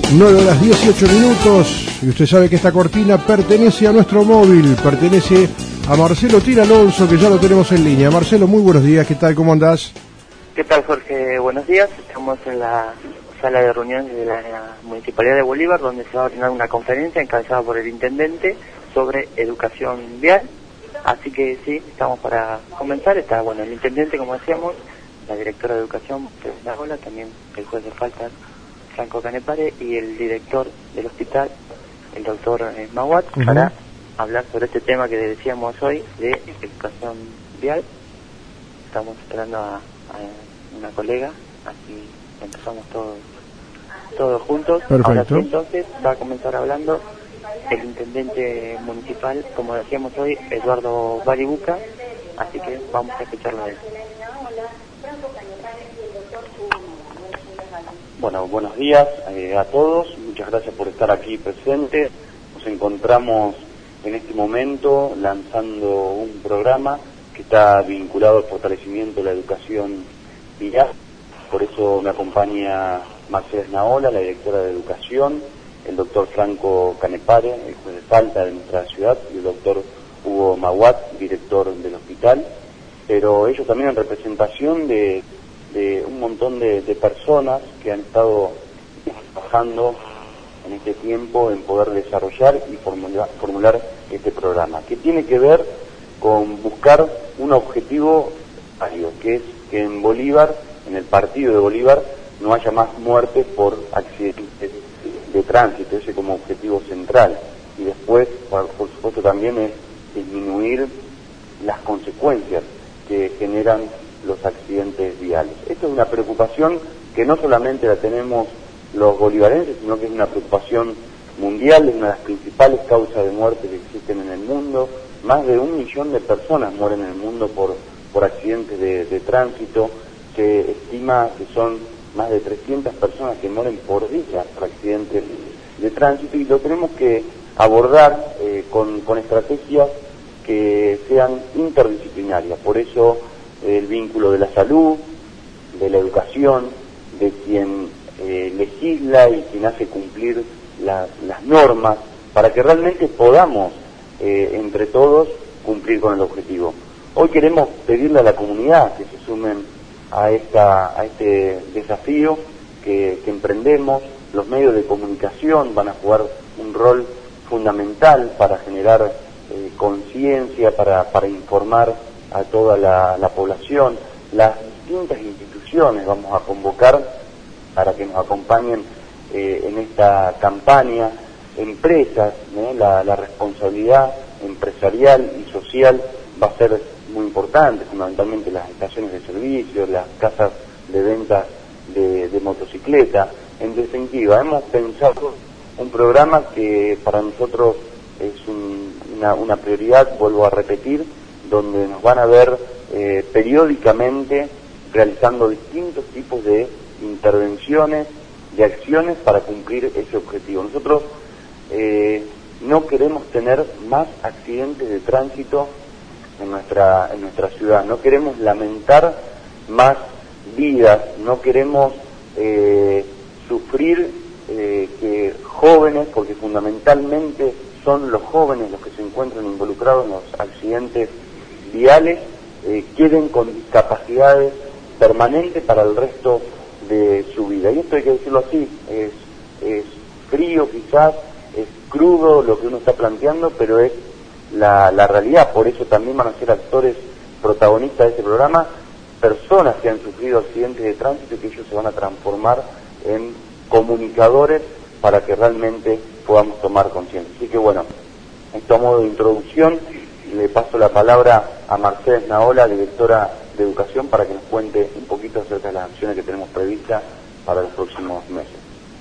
9:18 y usted sabe que esta cortina pertenece a nuestro móvil, pertenece a Marcelo Tir Alonso, que ya lo tenemos en línea. Marcelo, muy buenos días, ¿qué tal? ¿Cómo andás? ¿Qué tal, Jorge? Buenos días. Estamos en la sala de reuniones de la Municipalidad de Bolívar, donde se va a tener una conferencia encabezada por el intendente sobre educación vial. Así que sí, estamos para comenzar. Está, bueno, el intendente, como decíamos, la directora de educación, Naola, también el juez de faltas, Franco Canepare, y el director del hospital, el doctor Maguat, para hablar sobre este tema que decíamos hoy de educación vial. Estamos esperando a una colega, así empezamos todos juntos. Perfecto. Ahora sí, entonces va a comenzar hablando el intendente municipal, como decíamos hoy, Eduardo Baribuca, así que vamos a escucharlo a él. Bueno, buenos días a todos, muchas gracias por estar aquí presentes. Nos encontramos en este momento lanzando un programa que está vinculado al fortalecimiento de la educación vial. Por eso me acompaña Marcela Naola, la directora de educación, el doctor Franco Canepare, el juez de falta de nuestra ciudad, y el doctor Hugo Maguat, director del hospital, pero ellos también en representación de un montón de personas que han estado trabajando en este tiempo en poder desarrollar y formular este programa, que tiene que ver con buscar un objetivo válido, que es que en Bolívar, en el partido de Bolívar, no haya más muertes por accidentes de tránsito, ese como objetivo central. Y después, por supuesto, también es disminuir las consecuencias que generan los accidentes viales. Esto es una preocupación que no solamente la tenemos los bolivarenses, sino que es una preocupación mundial, es una de las principales causas de muerte que existen en el mundo. Más de 1 millón de personas mueren en el mundo por accidentes de tránsito. Se estima que son más de 300 personas que mueren por día por accidentes de tránsito, y lo tenemos que abordar con estrategias que sean interdisciplinarias. Por eso el vínculo de la salud, de la educación, de quien legisla y quien hace cumplir las normas, para que realmente podamos entre todos cumplir con el objetivo. Hoy queremos pedirle a la comunidad que se sumen a este desafío que emprendemos. Los medios de comunicación van a jugar un rol fundamental para generar conciencia, para informar a toda la población. Las distintas instituciones vamos a convocar para que nos acompañen en esta campaña. Empresas, la responsabilidad empresarial y social va a ser muy importante, fundamentalmente las estaciones de servicio, las casas de ventas de motocicleta. En definitiva, hemos pensado un programa que para nosotros es una prioridad, vuelvo a repetir, donde nos van a ver periódicamente realizando distintos tipos de intervenciones, de acciones para cumplir ese objetivo. Nosotros no queremos tener más accidentes de tránsito en nuestra ciudad, no queremos lamentar más vidas, no queremos sufrir que jóvenes, porque fundamentalmente son los jóvenes los que se encuentran involucrados en los accidentes viales, queden con discapacidades permanentes para el resto de su vida. Y esto hay que decirlo así, es frío quizás, es crudo lo que uno está planteando, pero es la realidad. Por eso también van a ser actores protagonistas de este programa, personas que han sufrido accidentes de tránsito, y que ellos se van a transformar en comunicadores para que realmente podamos tomar conciencia. Así que bueno, esto a modo de introducción, le paso la palabra a Marcela Naola, directora de educación, para que nos cuente un poquito acerca de las acciones que tenemos previstas para los próximos meses.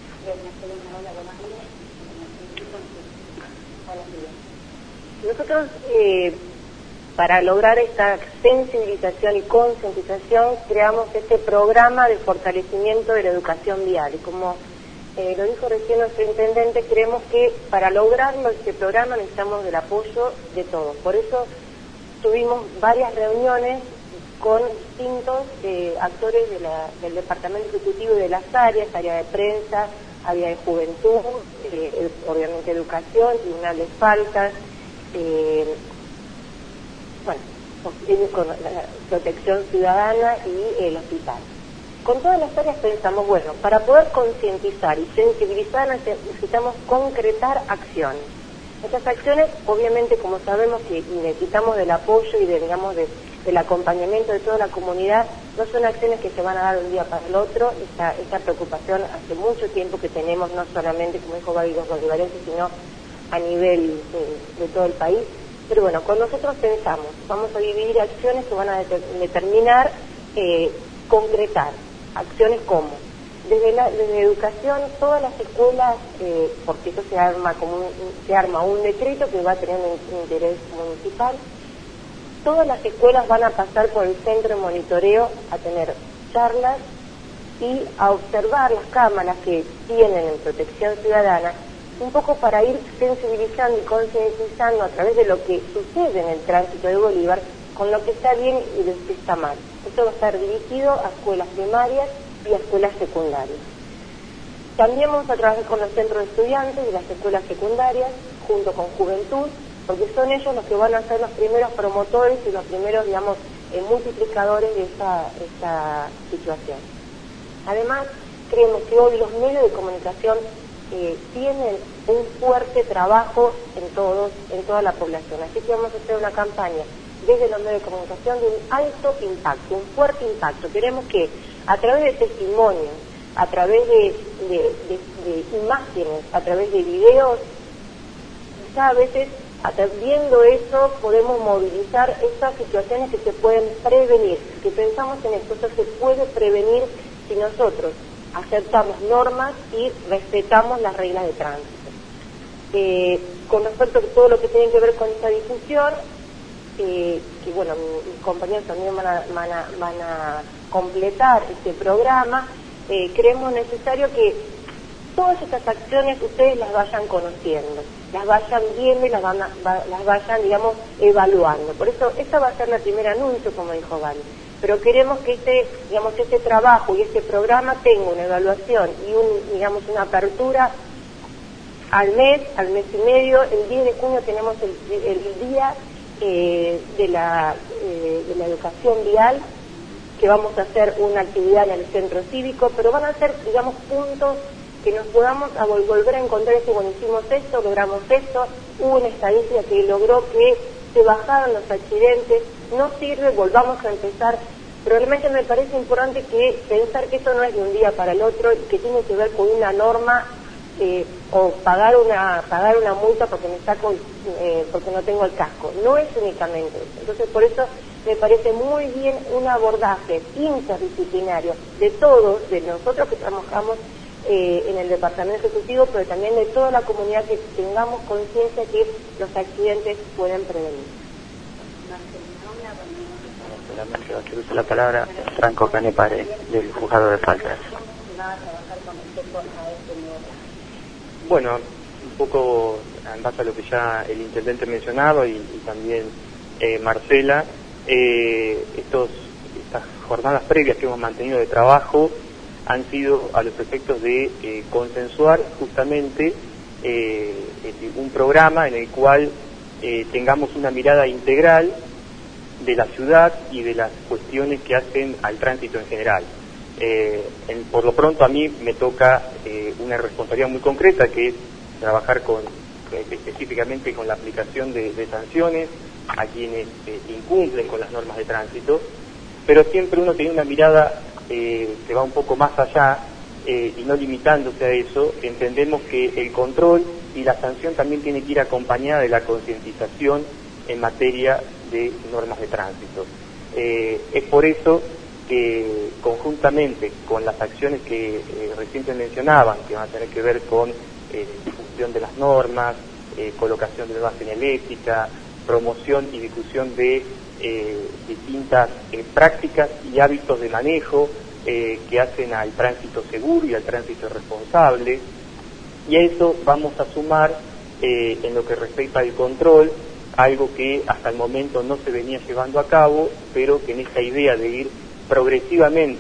Nosotros, para lograr esta sensibilización y concientización, creamos este programa de fortalecimiento de la educación vial. Y como lo dijo recién nuestro intendente, creemos que para lograrlo este programa necesitamos del apoyo de todos. Por eso tuvimos varias reuniones con distintos actores del departamento ejecutivo y de las áreas, área de prensa, área de juventud, obviamente educación, tribunal de faltas, con la protección ciudadana y el hospital. Con todas las áreas pensamos, bueno, para poder concientizar y sensibilizar necesitamos concretar acciones. Estas acciones, obviamente, como sabemos que necesitamos del apoyo y del acompañamiento de toda la comunidad, no son acciones que se van a dar de un día para el otro. Esta preocupación hace mucho tiempo que tenemos, no solamente, como dijo Gaby, los bolivarenses, sino a nivel de todo el país. Pero bueno, con nosotros pensamos, vamos a dividir acciones que van a determinar, concretar, acciones como, desde educación, todas las escuelas, porque eso se arma un decreto que va a tener un interés municipal. Todas las escuelas van a pasar por el centro de monitoreo a tener charlas y a observar las cámaras que tienen en protección ciudadana, un poco para ir sensibilizando y concientizando a través de lo que sucede en el tránsito de Bolívar con lo que está bien y lo que está mal. Esto va a estar dirigido a escuelas primarias y a escuelas secundarias. También vamos a trabajar con los centros de estudiantes y las escuelas secundarias, junto con Juventud, porque son ellos los que van a ser los primeros promotores y los primeros, multiplicadores de esta situación. Además, creemos que hoy los medios de comunicación tienen un fuerte trabajo en toda la población. Así que vamos a hacer una campaña desde los medios de comunicación de un alto impacto, un fuerte impacto. Queremos que a través de testimonios, a través de imágenes, a través de videos, quizá a veces, viendo eso, podemos movilizar estas situaciones que se pueden prevenir, que pensamos en esto se puede prevenir si nosotros aceptamos normas y respetamos las reglas de tránsito. Con respecto a todo lo que tiene que ver con esta difusión, mis compañeros también van a completar este programa, creemos necesario que todas estas acciones ustedes las vayan conociendo, las vayan viendo y las vayan, evaluando. Por eso, esta va a ser la primera anuncio, como dijo Gaby. Pero queremos que este trabajo y este programa tenga una evaluación y una apertura al mes y medio. El 10 de junio tenemos el día de la educación vial, que vamos a hacer una actividad en el centro cívico, pero van a ser, puntos que nos podamos volver a encontrar y decir, bueno, hicimos esto, logramos esto, hubo una estadística que logró que se bajaron los accidentes, no sirve, volvamos a empezar. Pero realmente me parece importante pensar que esto no es de un día para el otro y que tiene que ver con una norma o pagar una multa porque porque no tengo el casco. No es únicamente eso. Entonces, por eso me parece muy bien un abordaje interdisciplinario de todos, de nosotros que trabajamos en el departamento ejecutivo, pero también de toda la comunidad, que tengamos conciencia que los accidentes pueden prevenir. Que usa la palabra Franco Canepare, del juzgado de faltas. Bueno, un poco en base a lo que ya el intendente mencionaba y también Marcela, estas jornadas previas que hemos mantenido de trabajo han sido a los efectos de consensuar justamente un programa en el cual tengamos una mirada integral de la ciudad y de las cuestiones que hacen al tránsito en general. Por lo pronto a mí me toca una responsabilidad muy concreta, que es trabajar específicamente con la aplicación de sanciones a quienes incumplen con las normas de tránsito, pero siempre uno tiene una mirada que va un poco más allá, y no limitándose a eso. Entendemos que el control y la sanción también tiene que ir acompañada de la concientización en materia de normas de tránsito. Es por eso que conjuntamente con las acciones que recién se mencionaban, que van a tener que ver con difusión de las normas, colocación de nueva señalética, promoción y difusión de distintas prácticas y hábitos de manejo que hacen al tránsito seguro y al tránsito responsable, y a eso vamos a sumar en lo que respecta al control, algo que hasta el momento no se venía llevando a cabo, pero que en esta idea de ir progresivamente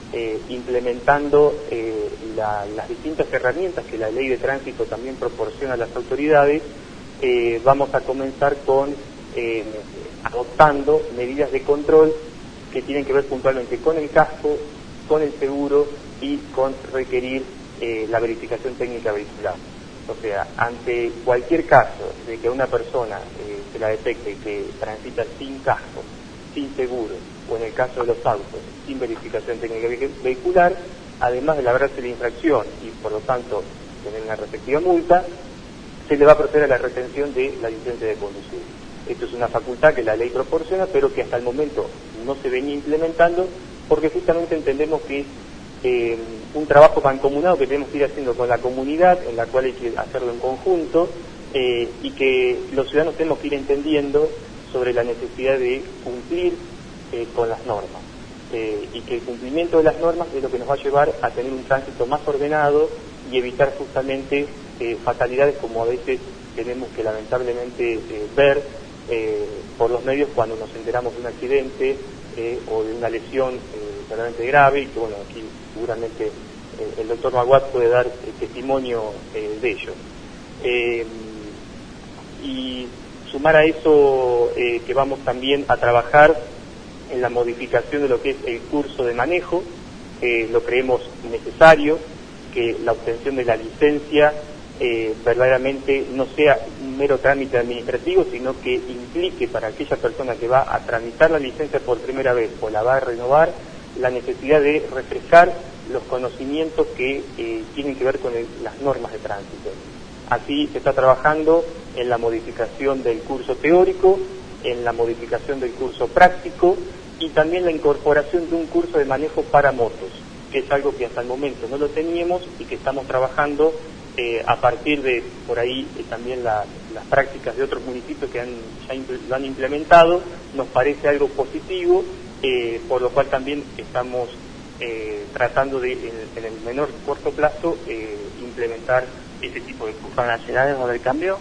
implementando las distintas herramientas que la ley de tránsito también proporciona a las autoridades, vamos a comenzar con adoptando medidas de control que tienen que ver puntualmente con el casco, con el seguro y con requerir la verificación técnica vehicular. O sea, ante cualquier caso de que una persona se la detecte que transita sin casco, sin seguro, o en el caso de los autos, sin verificación técnica vehicular, además de labrarse la infracción y por lo tanto tener una respectiva multa, se le va a proceder a la retención de la licencia de conducir. Esto es una facultad que la ley proporciona, pero que hasta el momento no se venía implementando, porque justamente entendemos que es un trabajo mancomunado que tenemos que ir haciendo con la comunidad, en la cual hay que hacerlo en conjunto, y que los ciudadanos tenemos que ir entendiendo sobre la necesidad de cumplir con las normas, y que el cumplimiento de las normas es lo que nos va a llevar a tener un tránsito más ordenado y evitar justamente fatalidades como a veces tenemos que lamentablemente ver por los medios cuando nos enteramos de un accidente o de una lesión realmente grave, y que bueno, aquí seguramente el doctor Maguad puede dar testimonio de ello. Y sumar a eso que vamos también a trabajar en la modificación de lo que es el curso de manejo, lo creemos necesario, que la obtención de la licencia verdaderamente no sea un mero trámite administrativo, sino que implique para aquella persona que va a tramitar la licencia por primera vez o la va a renovar, la necesidad de refrescar los conocimientos que tienen que ver con las normas de tránsito. Así se está trabajando en la modificación del curso teórico, en la modificación del curso práctico y también la incorporación de un curso de manejo para motos, que es algo que hasta el momento no lo teníamos y que estamos trabajando a partir de, por ahí, también las prácticas de otros municipios que lo han implementado. Nos parece algo positivo, por lo cual también estamos tratando de, en el menor corto plazo, implementar ese tipo de cursos. ¿Con las edades va a haber cambio?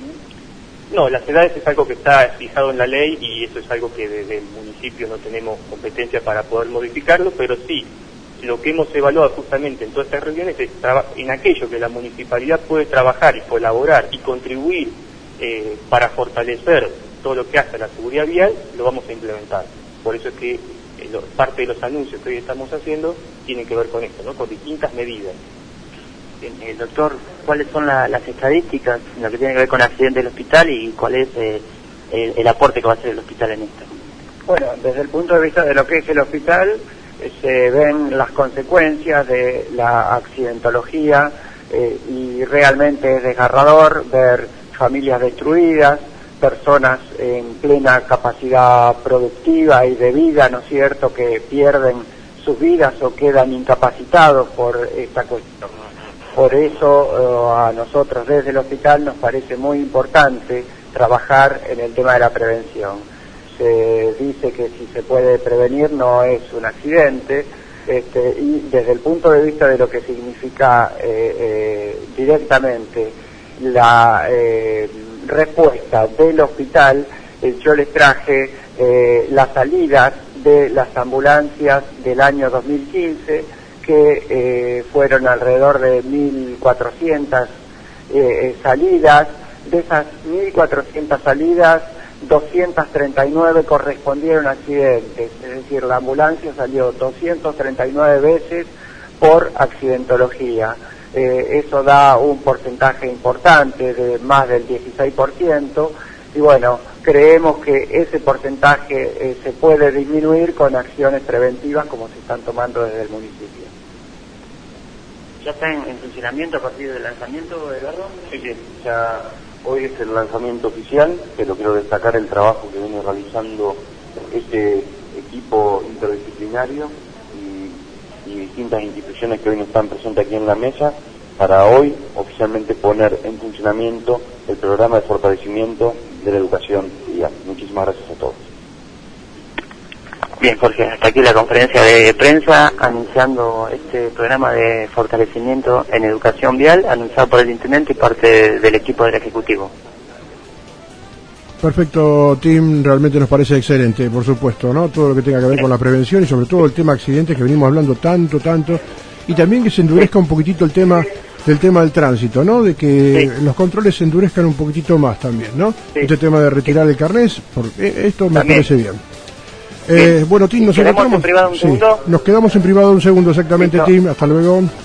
No, las edades es algo que está fijado en la ley y eso es algo que desde el municipio no tenemos competencia para poder modificarlo, pero sí, lo que hemos evaluado justamente en todas estas reuniones es en aquello que la municipalidad puede trabajar y colaborar y contribuir para fortalecer todo lo que hace la seguridad vial, lo vamos a implementar. Por eso es que parte de los anuncios que hoy estamos haciendo tienen que ver con esto, ¿no? Con distintas medidas. Bien, doctor, ¿cuáles son las estadísticas en lo que tiene que ver con accidentes del hospital y cuál es el aporte que va a hacer el hospital en esto? Bueno, desde el punto de vista de lo que es el hospital, se ven las consecuencias de la accidentología y realmente es desgarrador ver familias destruidas, personas en plena capacidad productiva y de vida, ¿no es cierto?, que pierden sus vidas o quedan incapacitados por esta cuestión. Por eso a nosotros desde el hospital nos parece muy importante trabajar en el tema de la prevención. Se dice que si se puede prevenir no es un accidente, y desde el punto de vista de lo que significa directamente la respuesta del hospital, yo les traje las salidas de las ambulancias del año 2015, que fueron alrededor de 1.400 salidas. De esas 1.400 salidas, 239 correspondieron a accidentes, es decir, la ambulancia salió 239 veces por accidentología. Eso da un porcentaje importante de más del 16%, y bueno, creemos que ese porcentaje se puede disminuir con acciones preventivas como se están tomando desde el municipio. ¿Ya está en funcionamiento a partir del lanzamiento, Eduardo? Sí, ya hoy es el lanzamiento oficial, pero quiero destacar el trabajo que viene realizando este equipo interdisciplinario y distintas instituciones que hoy no están presentes aquí en la mesa, para hoy oficialmente poner en funcionamiento el programa de fortalecimiento de la educación vial. Muchísimas gracias a todos. Bien, Jorge, hasta aquí la conferencia de prensa anunciando este programa de fortalecimiento en educación vial, anunciado por el intendente y parte del equipo del Ejecutivo. Perfecto, Tim, realmente nos parece excelente, por supuesto, ¿no? Todo lo que tenga que ver con la prevención y sobre todo el tema accidentes que venimos hablando tanto, y también que se endurezca un poquitito el tema del tránsito, ¿no? De que los controles se endurezcan un poquitito más también, ¿no? Este tema de retirar el carnet, esto me parece bien. Bueno, Tim, nos encontramos. ¿Nos quedamos en privado un segundo? Nos quedamos en privado un segundo, exactamente, Listo. Tim, hasta luego.